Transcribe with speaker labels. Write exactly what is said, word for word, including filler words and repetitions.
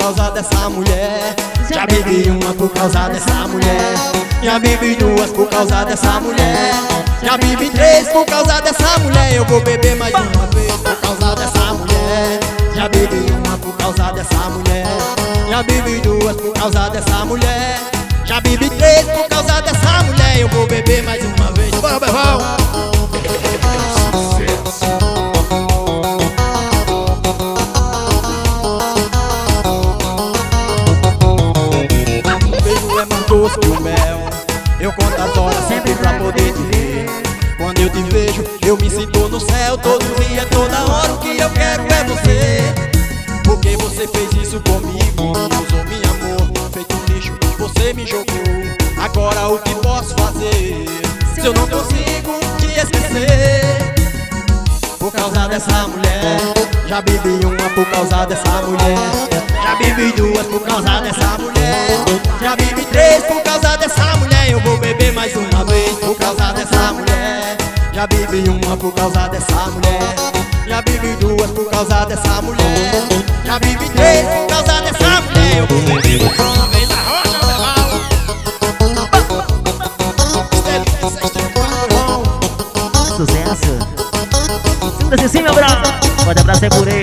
Speaker 1: causa dessa mulher. Já bebi uma por causa dessa mulher. Já bebi duas por causa dessa mulher. Já bebi três por causa dessa mulher. Eu vou beber mais uma vez por causa dessa mulher. Já bebi uma por causa dessa mulher. Já bebi duas por causa dessa mulher. Já bebi três por causa dessa mulher. Eu vou beber mais uma vez. Bora, Bevão! Doce que o mel, eu conto as horas sempre pra poder te ver. Quando eu te vejo, eu me sinto no céu. Todo dia, toda hora, o que eu quero é você. Porque você fez isso comigo, me usou, meu amor, feito um lixo, você me jogou. Agora o que posso fazer, se eu não consigo te esquecer? Por causa dessa mulher, já bebi uma por causa dessa mulher. Já bebi duas por causa dessa mulher. Já bebi três por causa dessa mulher. Eu vou beber mais uma vez por causa dessa mulher. Já bebi uma por causa dessa mulher. Já bebi duas por causa dessa mulher. Já bebi três por causa dessa mulher. Eu vou beber mais uma vez na rocha,
Speaker 2: Sucesso. Segura-se sim, meu brother. Pode abraçar por ele.